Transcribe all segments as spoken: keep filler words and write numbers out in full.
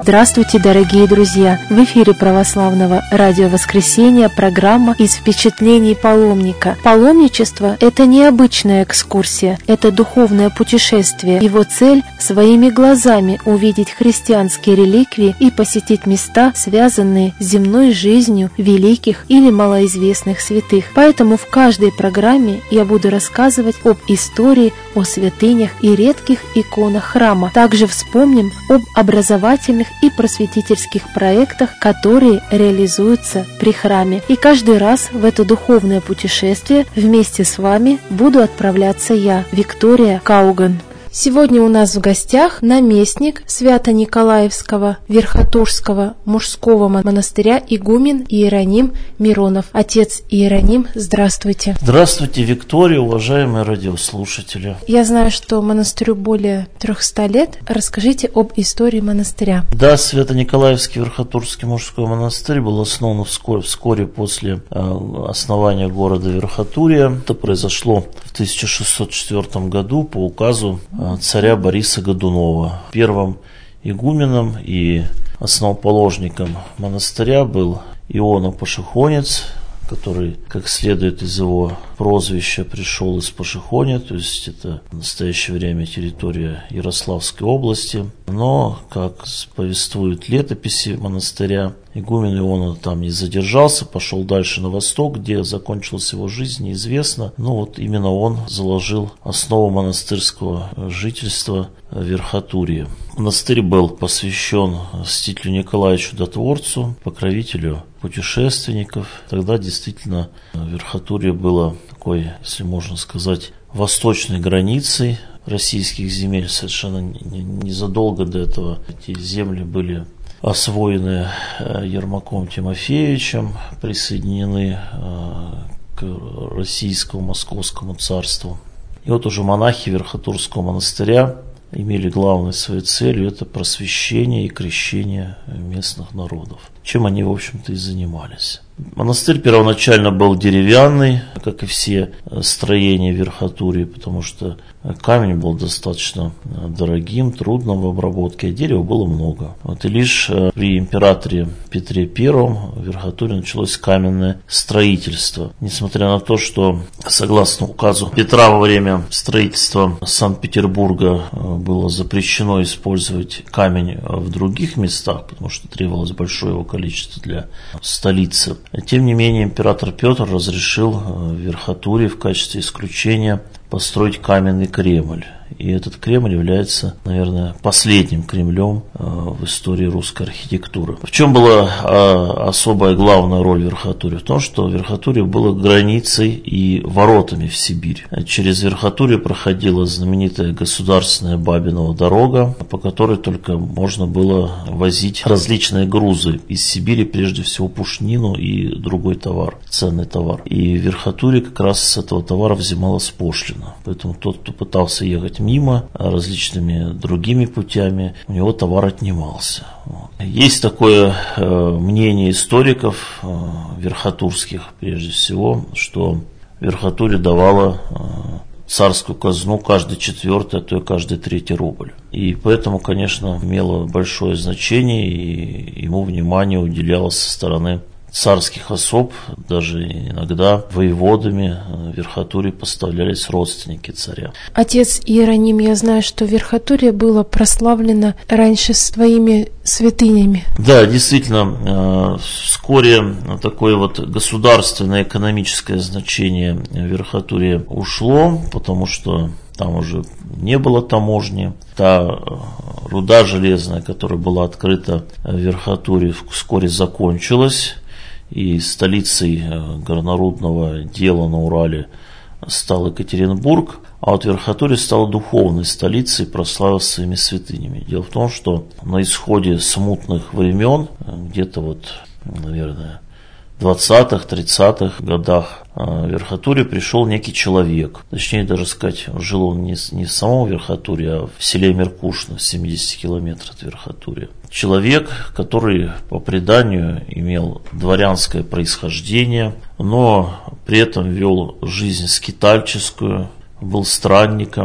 Здравствуйте, дорогие друзья! В эфире Православного радио Воскресения программа «Из впечатлений паломника». Паломничество – это необычная экскурсия, это духовное путешествие. Его цель – своими глазами увидеть христианские реликвии и посетить места, связанные с земной жизнью великих или малоизвестных святых. Поэтому в каждой программе я буду рассказывать об истории, о святынях и редких иконах храма. Также вспомним об образовательных и просветительских проектах, которые реализуются при храме. И каждый раз в это духовное путешествие вместе с вами буду отправляться я, Виктория Кауган. Сегодня у нас в гостях наместник Свято-Николаевского Верхотурского мужского монастыря игумен Иероним Миронов. Отец Иероним, здравствуйте. Здравствуйте, Виктория, уважаемые радиослушатели. Я знаю, что монастырю более трехсот лет. Расскажите об истории монастыря. Да, Свято-Николаевский Верхотурский мужской монастырь был основан вскоре, вскоре после э, основания города Верхотурья. Это произошло в тысяча шестьсот четвёртом году по указу царя Бориса Годунова. Первым игуменом и основоположником монастыря был Иона Пашихонец, который, как следует из его прозвища, пришел из Пашихоня, то есть это в настоящее время территория Ярославской области. Но, как повествуют летописи монастыря, игумен Иона там не задержался, пошел дальше на восток, где закончилась его жизнь, неизвестно. Но вот именно он заложил основу монастырского жительства в Верхотурье. Монастырь был посвящен святителю Николаю Чудотворцу, покровителю путешественников. Тогда действительно Верхотурье было такой, если можно сказать, восточной границей российских земель. Совершенно незадолго до этого эти земли были освоены Ермаком Тимофеевичем, присоединены к Российскому Московскому царству. И вот уже монахи Верхотурского монастыря имели главной своей целью это просвещение и крещение местных народов, чем они, в общем-то, и занимались. Монастырь первоначально был деревянный, как и все строения Верхотурья, потому что камень был достаточно дорогим, трудным в обработке, а дерева было много. Вот и лишь при императоре Петре Первом в Верхотурье началось каменное строительство. Несмотря на то, что, согласно указу Петра, во время строительства Санкт-Петербурга было запрещено использовать камень в других местах, потому что требовалось большое его количество для столицы. Тем не менее, император Петр разрешил в Верхотурье в качестве исключения построить каменный Кремль. И этот Кремль является, наверное, последним Кремлем в истории русской архитектуры. В чем была особая главная роль Верхотурья? В том, что Верхотурье было границей и воротами в Сибирь. Через Верхотурье проходила знаменитая государственная Бабинова дорога, по которой только можно было возить различные грузы из Сибири, прежде всего пушнину и другой товар, ценный товар. И в Верхотурье как раз с этого товара взималась пошлина. Поэтому тот, кто пытался ехать мимо различными другими путями, у него товар отнимался. Есть такое э, мнение историков э, верхотурских, прежде всего, что Верхотурье давала э, царскую казну каждый четвертый, а то и каждый третий рубль. И поэтому, конечно, имело большое значение, и ему внимание уделялось со стороны царских особ, даже иногда воеводами в Верхотурье поставлялись родственники царя. Отец Иероним, я знаю, что Верхотурье было прославлено раньше своими святынями. Да, действительно, вскоре такое вот государственное экономическое значение Верхотурья ушло, потому что там уже не было таможни. Та руда железная, которая была открыта в Верхотурье, вскоре закончилась. И столицей горнорудного дела на Урале стал Екатеринбург, а вот Верхотурье стала духовной столицей, прославилась своими святынями. Дело в том, что на исходе смутных времен, где-то вот, наверное, в двадцатых-тридцатых годах в Верхотурье пришел некий человек. Точнее, даже сказать, жил он не, не в самом Верхотурье, а в селе Меркушино, семьдесят километров от Верхотурья. Человек, который по преданию имел дворянское происхождение, но при этом вел жизнь скитальческую, был странником,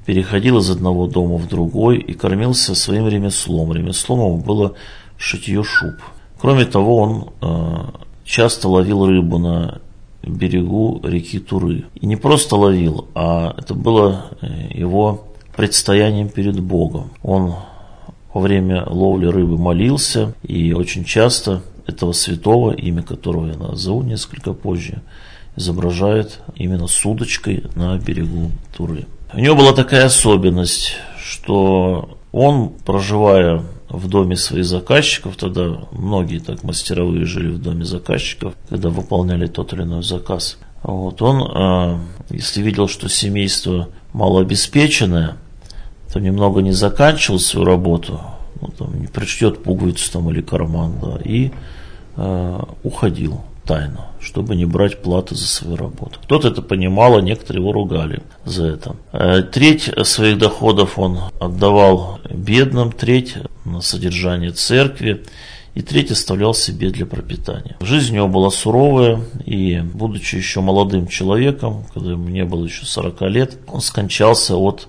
переходил из одного дома в другой и кормился своим ремеслом. Ремеслом его было шитье шуб. Кроме того, он э, часто ловил рыбу на берегу реки Туры. И не просто ловил, а это было его предстоянием перед Богом. Он во время ловли рыбы молился, и очень часто этого святого, имя которого я назову несколько позже, изображает именно с удочкой на берегу Туры. У него была такая особенность, что он, проживая в доме своих заказчиков, тогда многие так мастеровые жили в доме заказчиков, когда выполняли тот или иной заказ. Вот он, если видел, что семейство малообеспеченное, то немного не заканчивал свою работу, ну, там, не прочтет пуговицу там, или карман, да, и э, уходил тайно, чтобы не брать платы за свою работу. Кто-то это понимал, а некоторые его ругали за это. Э, треть своих доходов он отдавал бедным, треть на содержание церкви, и треть оставлял себе для пропитания. Жизнь у него была суровая, и, будучи еще молодым человеком, когда ему не было еще сорока лет, он скончался от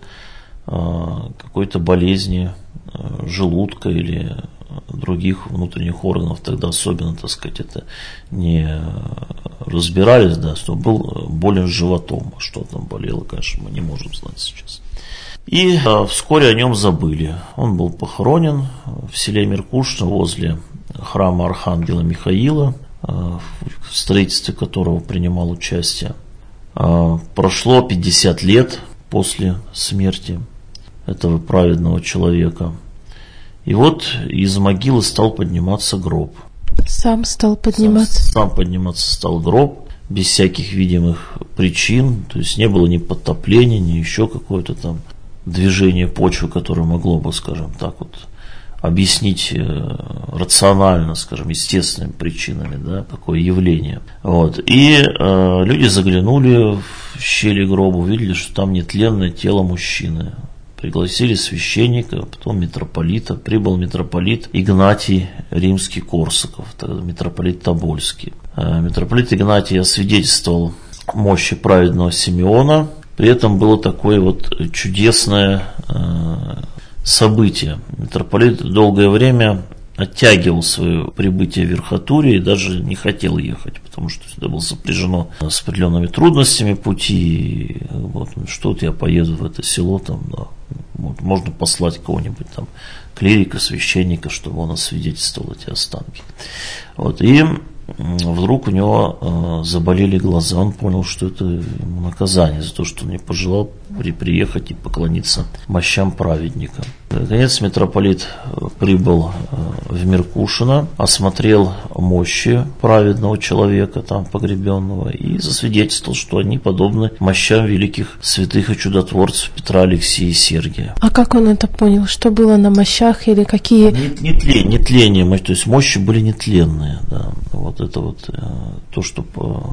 какой-то болезни желудка или других внутренних органов. Тогда особенно, так сказать, это не разбирались, да, что был болен животом. Что там болело, конечно, мы не можем знать сейчас. И а, вскоре о нем забыли. Он был похоронен в селе Меркушино возле храма Архангела Михаила, а, в строительстве которого принимал участие. А, прошло пятьдесят лет после смерти этого праведного человека. И вот из могилы стал подниматься гроб. Сам стал подниматься? Сам, сам подниматься стал гроб, без всяких видимых причин. То есть не было ни подтопления, ни еще какое-то там движение почвы, которое могло бы, скажем так, вот объяснить э, рационально, скажем, естественными причинами, да, такое явление. Вот. И э, люди заглянули в щели гроба, увидели, что там нетленное тело мужчины. Пригласили священника, потом митрополита. Прибыл митрополит Игнатий Римский-Корсаков, тогда митрополит Тобольский. Митрополит Игнатий освидетельствовал мощи праведного Симеона. При этом было такое вот чудесное событие. Митрополит долгое время оттягивал свое прибытие в Верхотурье и даже не хотел ехать, потому что это было сопряжено с определенными трудностями пути. Вот, что вот я поеду в это село, там, да, вот, можно послать кого-нибудь там, клирика, священника, чтобы он освидетельствовал эти останки. Вот, и вдруг у него э, заболели глаза. Он понял, что это ему наказание за то, что он не пожелал при, приехать и поклониться мощам праведника. Наконец митрополит прибыл э, в Меркушино, осмотрел мощи праведного человека, там погребенного, и засвидетельствовал, что они подобны мощам великих святых и чудотворцев Петра, Алексея и Сергия. А как он это понял? Что было на мощах или какие? Не, не, тлен, не тление, то есть мощи были нетленные, да. Вот это вот э, то, что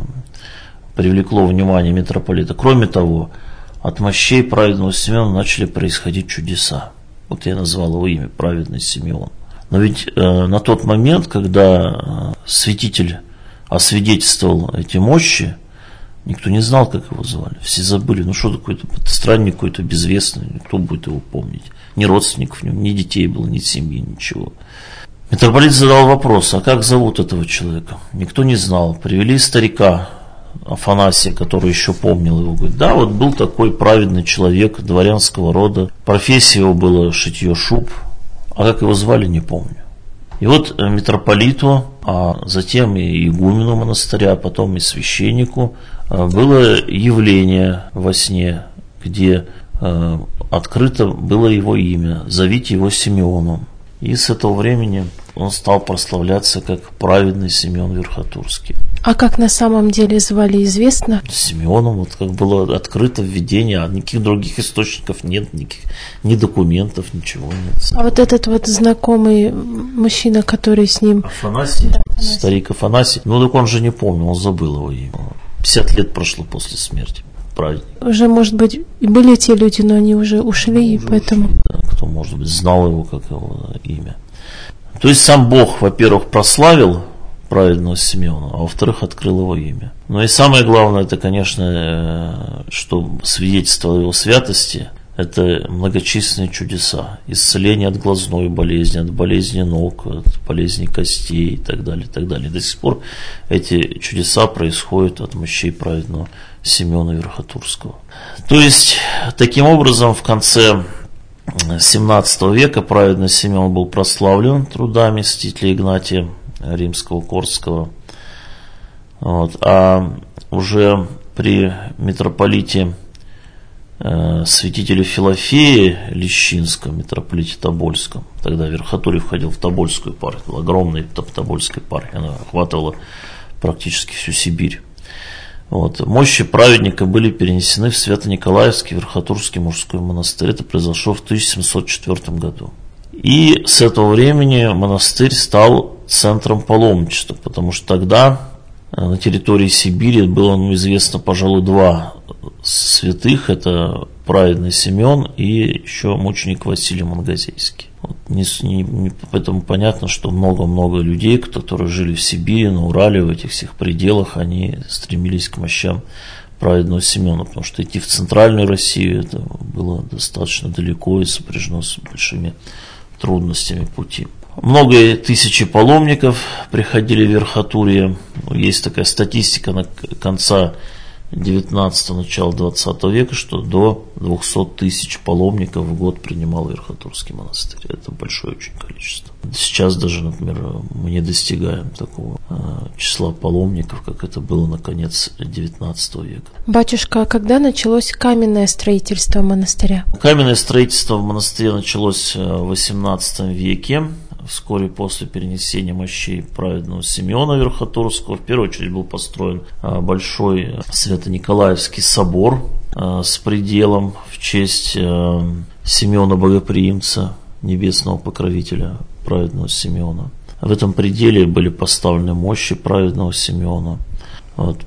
э, привлекло внимание митрополита. Кроме того, от мощей праведного Симеона начали происходить чудеса. Вот я назвал его имя, праведный Симеон. Но ведь э, на тот момент, когда э, святитель освидетельствовал эти мощи, никто не знал, как его звали. Все забыли, ну что такое, странник какой-то безвестный, кто будет его помнить. Ни родственников в нем, ни детей было, ни семьи, ничего. Митрополит задал вопрос, а как зовут этого человека? Никто не знал. Привели старика Афанасия, который еще помнил его. Говорит, да, вот был такой праведный человек дворянского рода. Профессия его была шитье шуб. А как его звали, не помню. И вот митрополиту, а затем и игумену монастыря, а потом и священнику было явление во сне, где открыто было его имя. Зовите его Симеоном. И с этого времени он стал прославляться как праведный Симеон Верхотурский. А как на самом деле звали, известно? Симеоном, вот как было открыто введение, а никаких других источников нет, никаких, ни документов, ничего нет. А вот этот вот знакомый мужчина, который с ним... Афанасий, да, Афанасий. Старик Афанасий, ну так он же не помнил, он забыл его имя. пятьдесят лет прошло после смерти. Праведник. Уже, может быть, и были те люди, но они уже ушли, ну, и уже поэтому... Ушли, да, кто, может быть, знал его, как его имя. То есть сам Бог, во-первых, прославил праведного Симеона, а во-вторых, открыл его имя. Но и самое главное, это, конечно, что свидетельство его святости, это многочисленные чудеса. Исцеление от глазной болезни, от болезни ног, от болезни костей и так далее, и так далее. До сих пор эти чудеса происходят от мощей праведного Симеона Верхотурского. То есть, таким образом, в конце семнадцатого века праведный Симеон был прославлен трудами святителя Игнатия Римского-Корского. Вот. А уже при митрополите э, святителе Филофее Лещинском, митрополите Тобольском, тогда Верхотурье входил в Тобольскую епархию, была огромная Тобольская епархия, она охватывала практически всю Сибирь. Вот. Мощи праведника были перенесены в Свято-Николаевский Верхотурский мужской монастырь. Это произошло в тысяча семьсот четвёртом году. И с этого времени монастырь стал центром паломничества, потому что тогда на территории Сибири было, ну, известно, пожалуй, два святых. Это праведный Симеон и еще мученик Василий Мангазейский. Вот, не, не, не, поэтому понятно, что много-много людей, которые жили в Сибири, на Урале, в этих всех пределах, они стремились к мощам праведного Симеона, потому что идти в центральную Россию это было достаточно далеко и сопряжено с большими трудностями пути. Много тысячи паломников приходили в Верхотурье. Есть такая статистика на конца девятнадцатого, начала двадцатого века, что до двухсот тысяч паломников в год принимал Верхотурский монастырь. Это большое очень количество. Сейчас даже, например, мы не достигаем такого э, числа паломников, как это было на конец девятнадцатого века. Батюшка, а когда началось каменное строительство монастыря? Каменное строительство в монастыре началось в восемнадцатом веке. Вскоре после перенесения мощей праведного Симеона Верхотурского в первую очередь был построен большой Свято-Николаевский собор с пределом в честь Симеона Богоприимца, небесного покровителя праведного Симеона. В этом пределе были поставлены мощи праведного Симеона. Вот.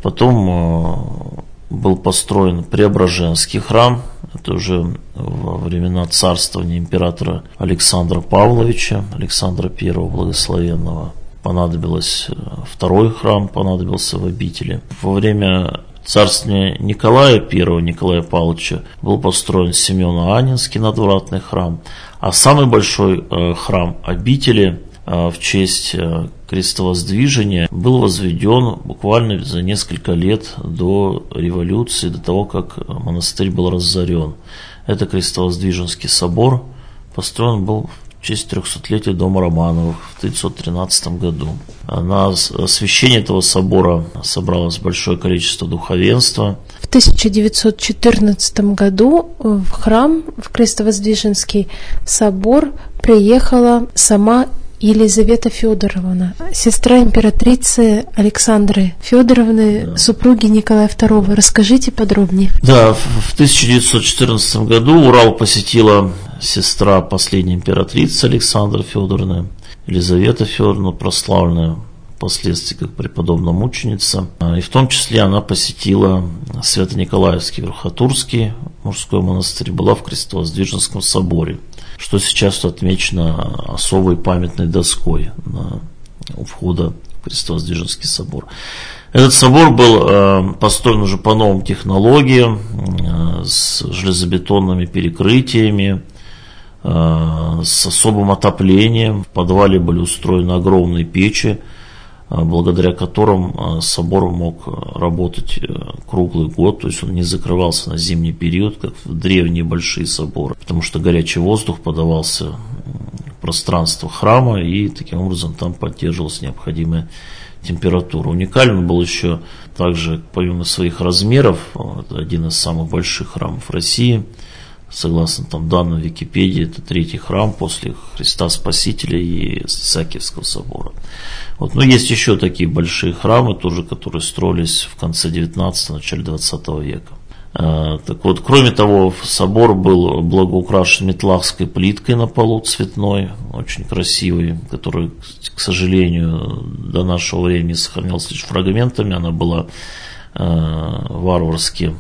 Потом был построен Преображенский храм. Это уже во времена царствования императора Александра Павловича, Александра Первого Благословенного. Понадобилось второй храм, понадобился в обители. Во время царствования Николая Первого, Николая Павловича, был построен Семено-Аннинский надвратный храм. А самый большой храм обители в честь крестовоздвижения был возведен буквально за несколько лет до революции, до того, как монастырь был разорен. Это Крестовоздвиженский собор, построен был в честь трехсотлетия дома Романовых в тысяча девятьсот тринадцатом году. На освящение этого собора собралось большое количество духовенства. В тысяча девятьсот четырнадцатом году в храм, в Крестовоздвиженский собор, приехала сама Елизавета Федоровна, сестра императрицы Александры Федоровны, да, супруги Николая Второго. Расскажите подробнее. Да, в тысяча девятьсот четырнадцатом году Урал посетила сестра последней императрицы Александры Федоровны, Елизавета Федоровна, прославленная впоследствии как преподобная мученица. И в том числе она посетила Свято-Николаевский Верхотурский мужской монастырь, была в Крестовоздвиженском соборе, что сейчас отмечено особой памятной доской на, у входа в Крестовоздвиженский собор. Этот собор был э, построен уже по новым технологиям, э, с железобетонными перекрытиями, э, с особым отоплением. В подвале были устроены огромные печи, э, благодаря которым э, собор мог работать э, круглый год, то есть он не закрывался на зимний период, как в древние большие соборы, потому что горячий воздух подавался в пространство храма, и таким образом там поддерживалась необходимая температура. Уникален был еще также, помимо своих размеров, это один из самых больших храмов России, согласно там данным Википедии, это третий храм после Христа Спасителя и Исаакиевского собора. Вот. Но есть еще такие большие храмы, тоже, которые строились в конце девятнадцатого, начале двадцатого века. Так вот, кроме того, собор был благоукрашен метлахской плиткой на полу цветной, очень красивой, которая, к сожалению, до нашего времени сохранялась лишь фрагментами. Она была варварски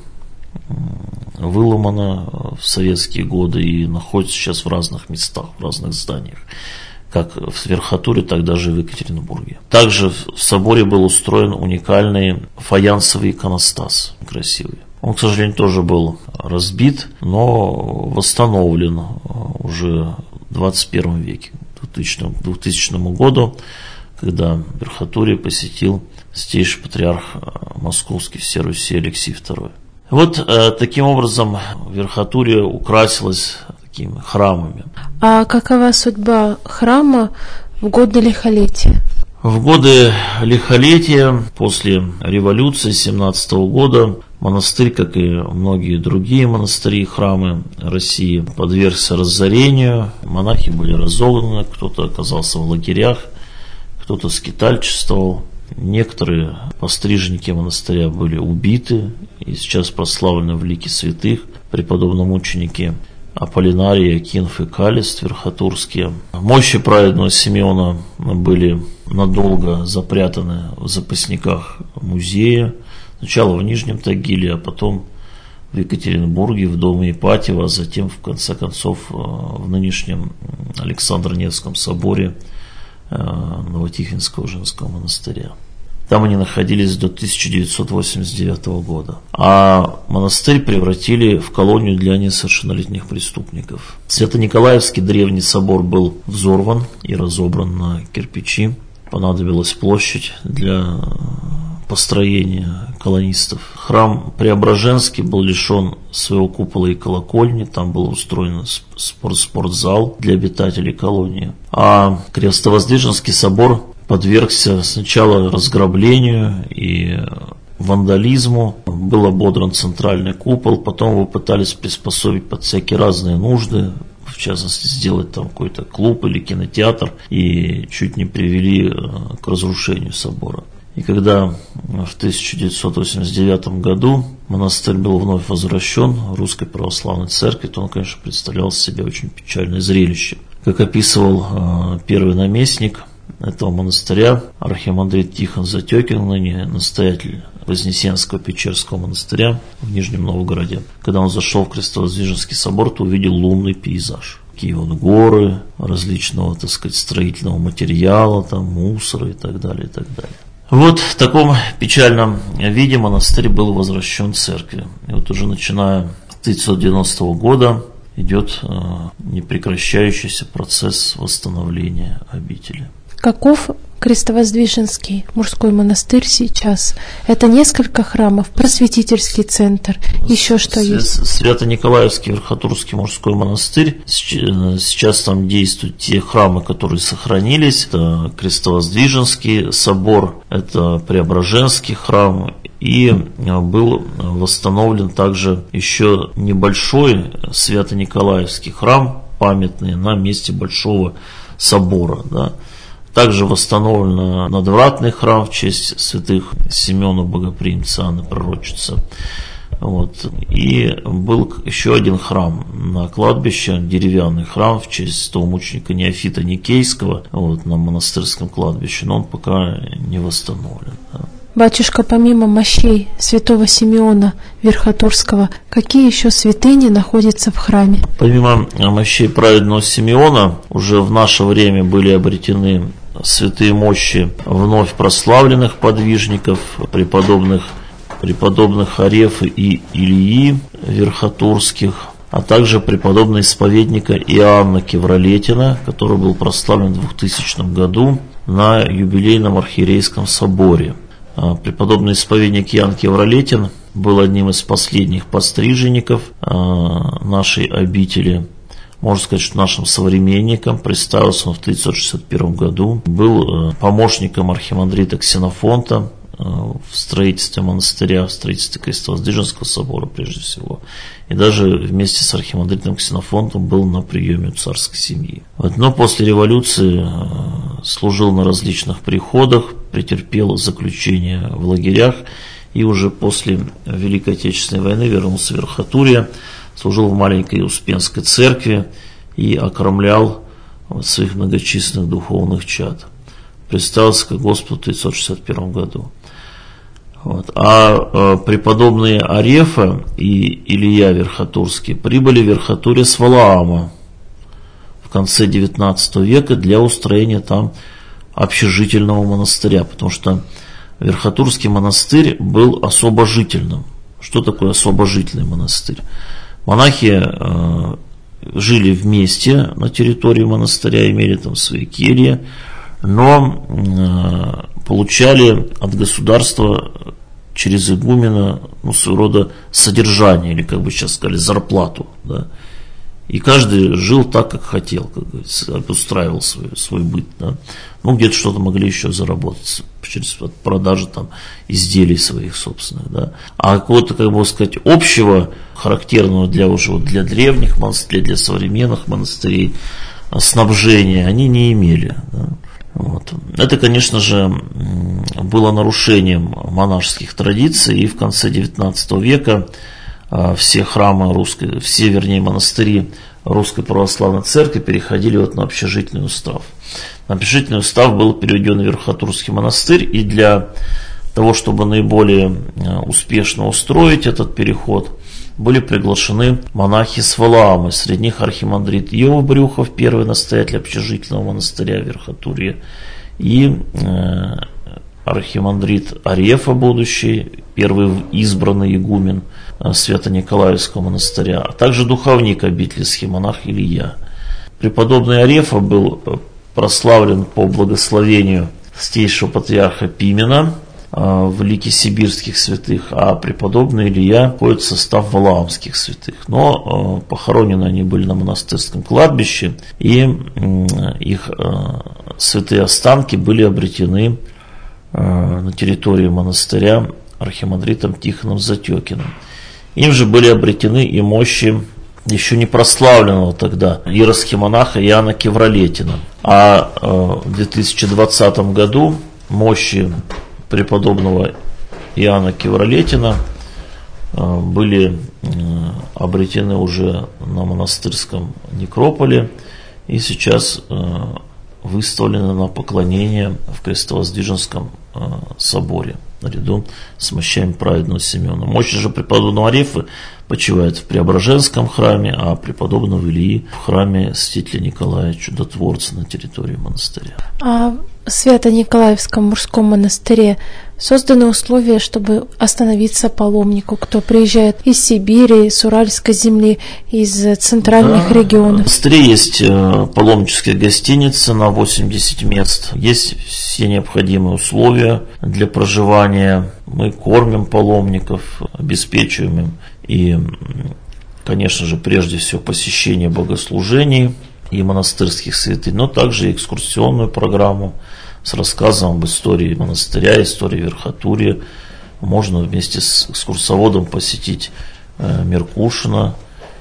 выломана в советские годы и находится сейчас в разных местах, в разных зданиях, как в Верхотуре, так даже и в Екатеринбурге. Также в соборе был устроен уникальный фаянсовый иконостас, красивый. Он, к сожалению, тоже был разбит, но восстановлен уже в двадцать первом веке, к двухтысячному году, когда Верхотурье посетил святейший патриарх Московский всей Руси Алексий второй. Вот э, таким образом Верхотурье украсилось такими храмами. А какова судьба храма в годы лихолетия? В годы лихолетия, после революции семнадцатого года, монастырь, как и многие другие монастыри и храмы России, подвергся разорению. Монахи были разогнаны, кто-то оказался в лагерях, кто-то скитальчествовал. Некоторые постриженники монастыря были убиты и сейчас прославлены в лике святых преподобномученики Аполлинарий, Акинф и Калист верхотурские. Мощи праведного Симеона были надолго запрятаны в запасниках музея. Сначала в Нижнем Тагиле, а потом в Екатеринбурге, в доме Ипатьева, а затем, в конце концов, в нынешнем Александро-Невском соборе Новотихвинского женского монастыря. Там они находились до тысяча девятьсот восемьдесят девятого года. А монастырь превратили в колонию для несовершеннолетних преступников. Свято-Николаевский древний собор был взорван и разобран на кирпичи. Понадобилась площадь для построения колонистов. Храм Преображенский был лишен своего купола и колокольни. Там был устроен спорт- спортзал для обитателей колонии. А Крестовоздвиженский собор подвергся сначала разграблению и вандализму. Был ободран центральный купол, потом его пытались приспособить под всякие разные нужды, в частности, сделать там какой-то клуб или кинотеатр, и чуть не привели к разрушению собора. И когда в тысяча девятьсот восемьдесят девятом году монастырь был вновь возвращен Русской Православной Церкви, то он, конечно, представлял из себя очень печальное зрелище. Как описывал первый наместник этого монастыря, архимандрит Тихон Затекин, ныне настоятель Вознесенского Печерского монастыря в Нижнем Новгороде, когда он зашел в Крестовоздвиженский собор, то увидел лунный пейзаж. Такие вот горы различного, так сказать, строительного материала, там, мусора и так далее, и так далее. Вот в таком печальном виде монастырь был возвращен церкви. И вот уже начиная с тысяча девятьсот девяностого года идет э, непрекращающийся процесс восстановления обители. Каков Крестовоздвиженский мужской монастырь сейчас? Это несколько храмов, просветительский центр, еще что есть? Свято-Николаевский Верхотурский мужской монастырь. Сейчас там действуют те храмы, которые сохранились. Это Крестовоздвиженский собор, это Преображенский храм. И был восстановлен также еще небольшой Свято-Николаевский храм, памятный на месте большого собора, да. Также восстановлен надвратный храм в честь святых Симеона Богоприимца, Анны Пророчицы. Вот. И был еще один храм на кладбище, деревянный храм в честь святого мученика Неофита Никейского, вот, на монастырском кладбище, но он пока не восстановлен. Да. Батюшка, помимо мощей святого Симеона Верхотурского, какие еще святыни находятся в храме? Помимо мощей праведного Симеона, уже в наше время были обретены святые мощи вновь прославленных подвижников, преподобных, преподобных Арефы и Ильи Верхотурских, а также преподобного исповедника Иоанна Кевролетина, который был прославлен в двухтысячном году на юбилейном архиерейском соборе. Преподобный исповедник Иоанн Кевролетин был одним из последних постриженников нашей обители. Можно сказать, что нашим современником. Представился он в тысяча девятьсот шестьдесят первом году. Был помощником архимандрита Ксенофонта в строительстве монастыря, в строительстве Крестовоздвиженского собора прежде всего. И даже вместе с архимандритом Ксенофонтом был на приеме у царской семьи. Вот, но после революции служил на различных приходах, претерпел заключение в лагерях и уже после Великой Отечественной войны вернулся в Верхотурье, служил в маленькой Успенской церкви и окормлял своих многочисленных духовных чад. Представился к Господу в тысяча девятьсот шестьдесят первом году. Вот. А э, преподобные Арефа и Илья Верхотурский прибыли в Верхотурье с Валаама в конце девятнадцатого века для устроения там общежительного монастыря, потому что Верхотурский монастырь был особо жительным. Что такое освобожительный монастырь? Монахи э, жили вместе на территории монастыря, имели там свои кельи, но э, получали от государства через игумена, ну, своего рода содержание, или, как бы сейчас сказали, зарплату, да. И каждый жил так, как хотел, как говорится, обустраивал свой, свой быт, да. Ну, где-то что-то могли еще заработать через продажу там изделий своих собственных, да. А какого-то, как бы сказать, общего, характерного для уже вот для древних монастырей, для современных монастырей снабжения они не имели, да. Вот. Это, конечно же, было нарушением монашеских традиций, и в конце девятнадцатого века все храмы русской, все, вернее, монастыри Русской Православной Церкви переходили вот на общежительный устав. На общежительный устав был переведен Верхотурский монастырь, и для того, чтобы наиболее успешно устроить этот переход, были приглашены монахи с Валаамы, среди них архимандрит Иов Брюхов, первый настоятель общежительного монастыря в Верхотурье, и э, архимандрит Арефа, будущий, первый избранный игумен э, Свято-Николаевского монастыря, а также духовник обители схимонах Илья. Преподобный Арефа был прославлен по благословению святейшего патриарха Пимена в лике сибирских святых, а преподобный Илья входит в состав валаамских святых. Но похоронены они были на монастырском кладбище, и их святые останки были обретены на территории монастыря архимандритом Тихоном Затекиным. Им же были обретены и мощи еще не прославленного тогда иеросхимонаха Иоанна Кевролетина. А в две тысячи двадцатом году мощи преподобного Иоанна Кевролетина были обретены уже на монастырском некрополе и сейчас выставлены на поклонение в Крестовоздвиженском соборе наряду с мощами праведного Симеона. Мощи же преподобного Арефы почивает в Преображенском храме, а преподобного Ильи в храме святителя Николая Чудотворца на территории монастыря. А в Свято-Николаевском мужском монастыре созданы условия, чтобы остановиться паломнику, кто приезжает из Сибири, с Уральской земли, из центральных да, регионов. В монастыре есть паломническая гостиница на восемьдесят мест, есть все необходимые условия для проживания. Мы кормим паломников, обеспечиваем им и, конечно же, прежде всего посещение богослужений и монастырских святынь, но также экскурсионную программу с рассказом об истории монастыря, истории Верхотурья. Можно вместе с экскурсоводом посетить Меркушино,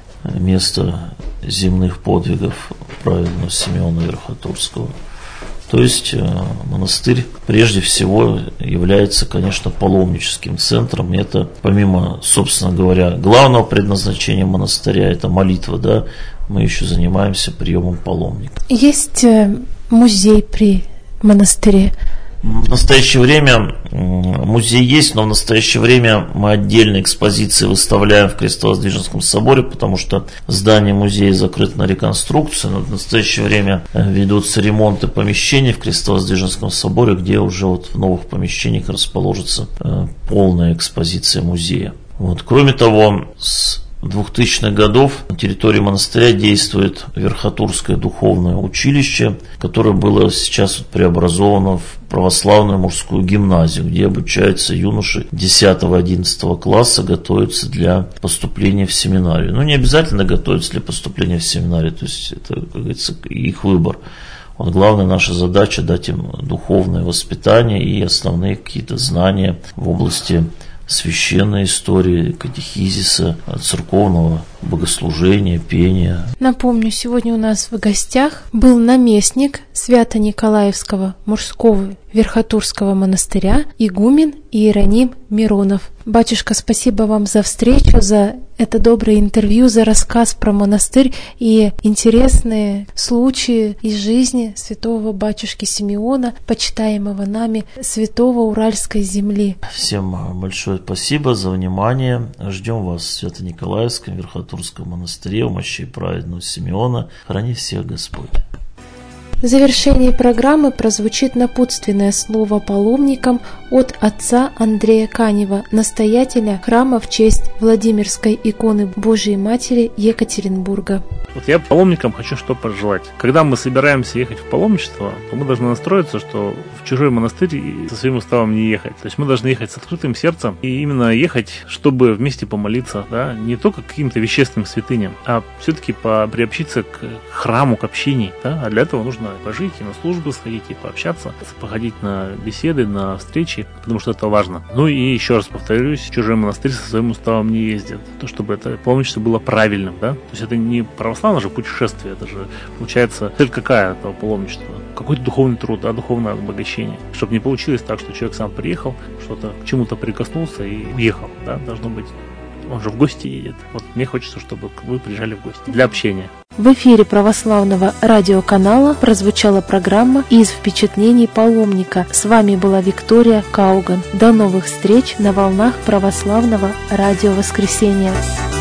место земных подвигов праведного Симеона Верхотурского. То есть монастырь прежде всего является, конечно, паломническим центром. И это, помимо, собственно говоря, главного предназначения монастыря, это молитва, да, мы еще занимаемся приемом паломников. Есть музей при монастыре? В настоящее время музей есть, но в настоящее время мы отдельные экспозиции выставляем в Крестовоздвиженском соборе, потому что здание музея закрыто на реконструкцию, но в настоящее время ведутся ремонты помещений в Крестовоздвиженском соборе, где уже вот в новых помещениях расположится полная экспозиция музея. Вот. Кроме того, с двухтысячных годов на территории монастыря действует Верхотурское духовное училище, которое было сейчас преобразовано в православную мужскую гимназию, где обучаются юноши десятого-одиннадцатого класса, готовятся для поступления в семинарию. Ну, не обязательно готовятся для поступления в семинарию, то есть это, как говорится, их выбор. Вот главная наша задача дать им духовное воспитание и основные какие-то знания в области священной истории, катехизиса, церковного богослужения, пения. Напомню, сегодня у нас в гостях был наместник Свято-Николаевского мужского Верхотурского монастыря, игумен Иероним Миронов. Батюшка, спасибо вам за встречу, за это доброе интервью, за рассказ про монастырь и интересные случаи из жизни святого батюшки Симеона, почитаемого нами святого Уральской земли. Всем большое спасибо за внимание. Ждем вас в Свято-Николаевском Верхотурском монастыре у мощей праведного Симеона. Храни всех Господь. В завершении программы прозвучит напутственное слово паломникам от отца Андрея Канева, настоятеля храма в честь Владимирской иконы Божией Матери Екатеринбурга. Вот я паломникам хочу что пожелать. Когда мы собираемся ехать в паломничество, то мы должны настроиться, что в чужой монастырь со своим уставом не ехать. То есть мы должны ехать с открытым сердцем и именно ехать, чтобы вместе помолиться, да, не только к каким-то вещественным святыням, а все-таки приобщиться к храму, к общению, да, а для этого нужно пожить и на службы сходить, и пообщаться, походить на беседы, на встречи, потому что это важно. Ну и еще раз повторюсь, в чужой монастырь со своим уставом не ездят, то чтобы это паломничество было правильным, да, то есть это не православное же путешествие, это же получается цель какая этого паломничества, какой-то духовный труд, да, духовное обогащение, чтобы не получилось так, что человек сам приехал, что-то к чему-то прикоснулся и уехал, да, должно быть. Он же в гости едет. Вот мне хочется, чтобы вы приезжали в гости для общения. В эфире православного радиоканала прозвучала программа «Из впечатлений паломника». С вами была Виктория Кауган. До новых встреч на волнах православного радио «Воскресенье».